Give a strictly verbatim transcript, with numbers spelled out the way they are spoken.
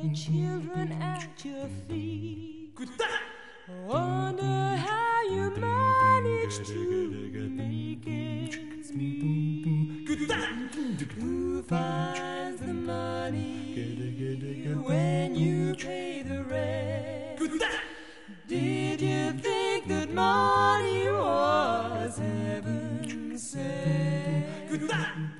children at your feet. Wonder how you manage to make ends meet. Who finds the money when you pay the rent? Did you think that money was heaven sent?